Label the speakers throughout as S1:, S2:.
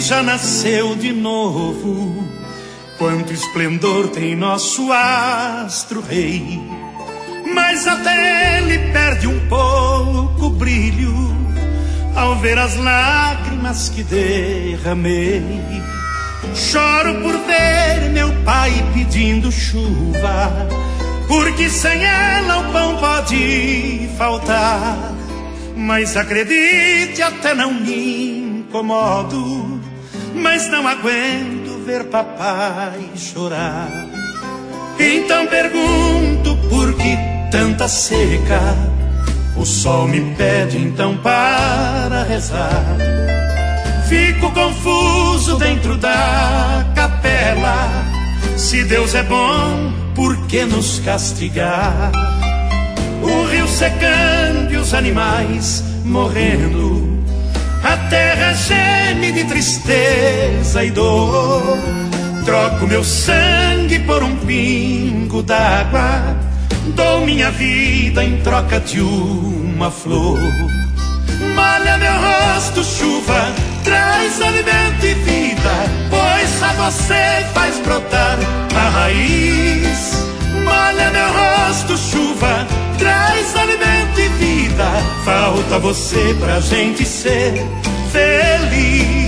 S1: já nasceu de novo. Quanto esplendor tem nosso astro rei, mas até ele perde um pouco o brilho ao ver as lágrimas que derramei. Choro por ver meu pai pedindo chuva, porque sem ela o pão pode faltar. Mas acredite, até não me incomodo, mas não aguento ver papai chorar. Então pergunto por que tanta seca. O sol me pede então para rezar. Fico confuso dentro da capela. Se Deus é bom, por que nos castigar? O rio secando e os animais morrendo, a terra geme de tristeza e dor. Troco meu sangue por um pingo d'água, dou minha vida em troca de uma flor. Molha meu rosto, chuva, traz alimento e vida, pois só você faz brotar a raiz. Molha meu rosto, chuva, traz alimento e vida, falta você pra gente ser feliz.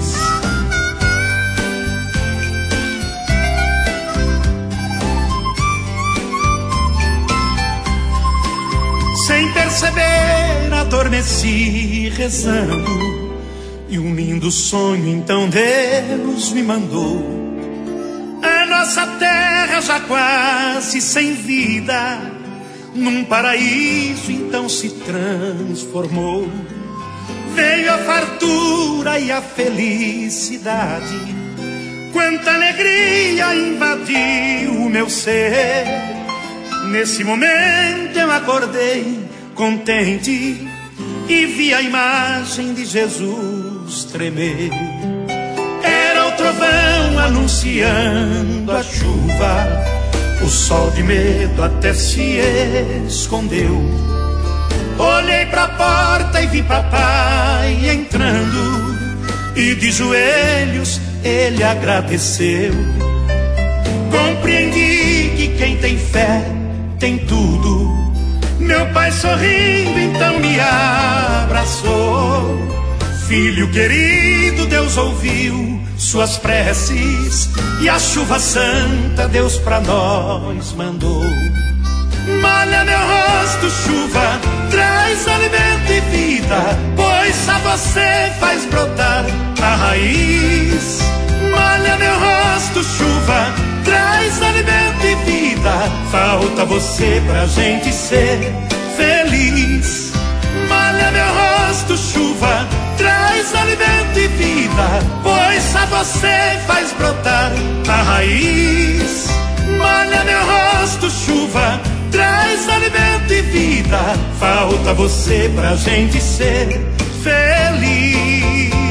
S1: Sem perceber, adormeci rezando, e um lindo sonho então Deus me mandou. A nossa terra já quase sem vida, num paraíso então se transformou. Veio a fartura e a felicidade, quanta alegria invadiu o meu ser. Nesse momento eu acordei contente e vi a imagem de Jesus tremer. Era o trovão anunciando a chuva, o sol de medo até se escondeu. Olhei pra porta e vi papai entrando, e de joelhos ele agradeceu. Compreendi que quem tem fé tem tudo. Meu pai sorrindo então me abraçou. Filho querido, Deus ouviu suas preces, e a chuva santa Deus pra nós mandou. Molha meu rosto, chuva, traz alimento e vida, pois só você faz brotar a raiz. Molha meu rosto, chuva, traz alimento e vida, falta você pra gente ser feliz. Molha meu rosto, chuva, traz alimento e vida, pois só você faz brotar a raiz. Molha meu rosto, chuva, traz alimento e vida, falta você pra gente ser feliz.